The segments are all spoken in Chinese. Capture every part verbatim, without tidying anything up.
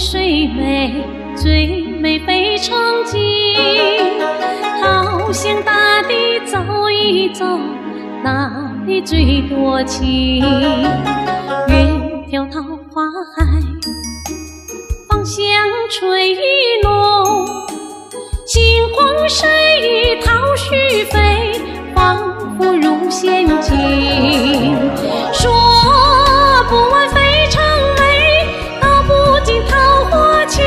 水美，最美非曾经。好想大地走一走，那里最多情。远眺桃花海，芳香吹浓。金黄水与桃絮飞，仿佛入仙境。说不完非常美，道不尽桃花情。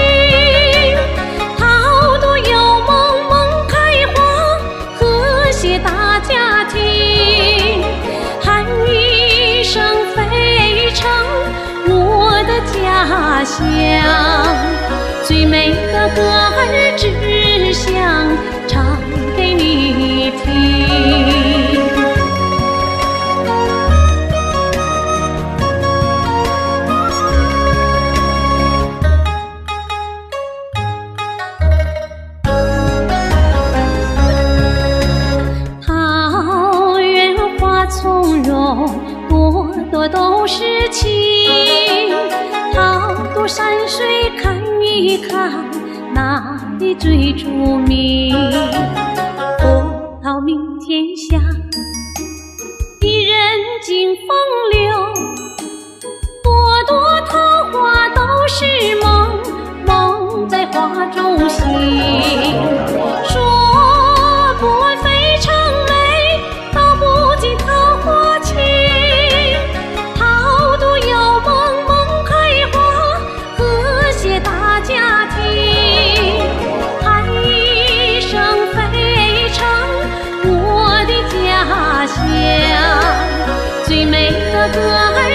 桃朵有梦，梦开花，和谐大家庭。喊一声非常，我的家乡。最美的歌儿只想唱给你听。桃源花从容，朵朵都是情。桃朵山水看一看，哪里最出名？佛桃名天下，一人尽风流。朵朵桃花都是梦，梦在花中醒。说不完非常美，道不尽桃花情。桃朵有梦，梦开花，和谐大家庭。喊一声非常，我的家乡。最美的歌儿